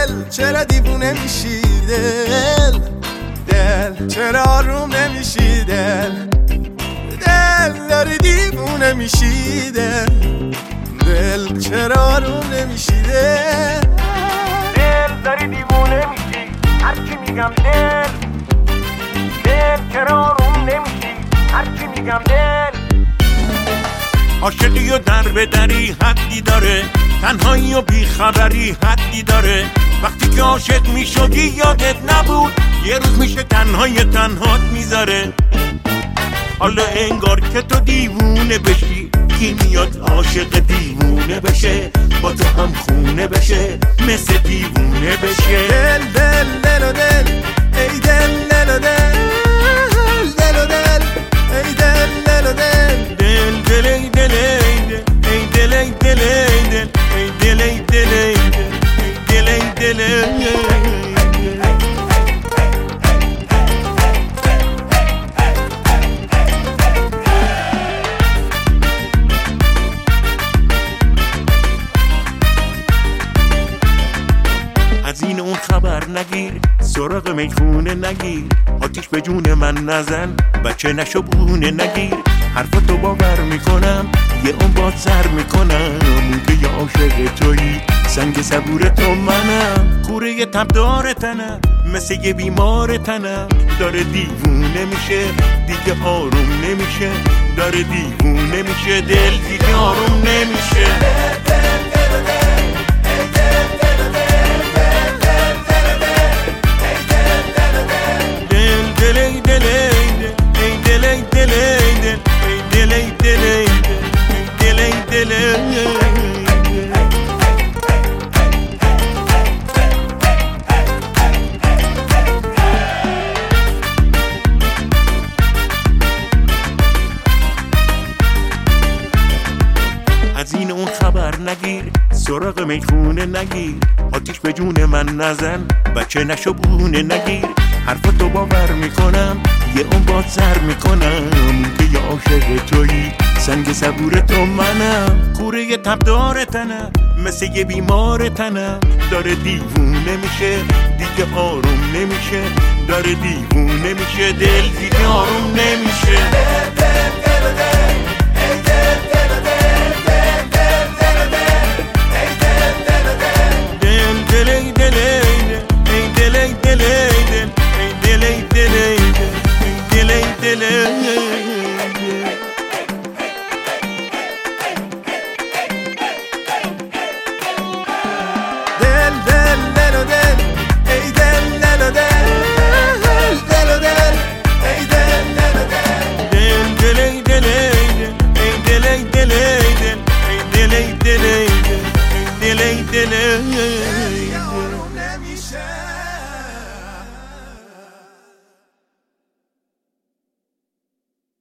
دل چرا دیوونه میشی دل چرا آروم نمیشی دل داری دیوونه میشی دل چرا آروم نمیشی دل داری دیوونه میشی هرچی میگم دل چرا آروم نمیشی هرچی میگم دل عاشقی و در به دری حدی داره تنهایی و بیخبری حدی داره وقتی که عاشق میشدی یادت نبود یه روز میشه تنهایی تنهات میذاره حالا انگار که تو دیوونه بشی کی میاد عاشق دیوونه بشه با تو هم خونه بشه مثل دیوونه بشه دل دل دل و دل ای دل دل و دل دل و دل ای دل دل و دل دل دل ای دل ای دل ای دل ای دل ای دل ای دل ای دل ای دل ای از این اون خبر نگیر سراغ میخونه نگیر آتیش به جون من نزن بچه نشو بونه نگیر حرفتو باور میکنم یه اون باد سر میکنم که یه عاشق تویی سنگ صبور تو منم کوره یه تبدار تنم مثل یه بیمار تنم داره دیوونه میشه دیگه آروم نمیشه داره دیوونه میشه دل دیگه آروم نمیشه از این اون خبر نگیر سراغ میخونه نگیر آتیش به جون من نزن بچه نشو بونه نگیر حرفتو باور میکنم یه اون باد سر میکنم که یه عاشق تویی سنگ صبور تو منم کوره یه تبدار تنم مثل یه بیمار تنم داره دیوونه میشه دیگه آروم نمیشه داره دیوونه میشه دل دیگه آروم نمیشه دل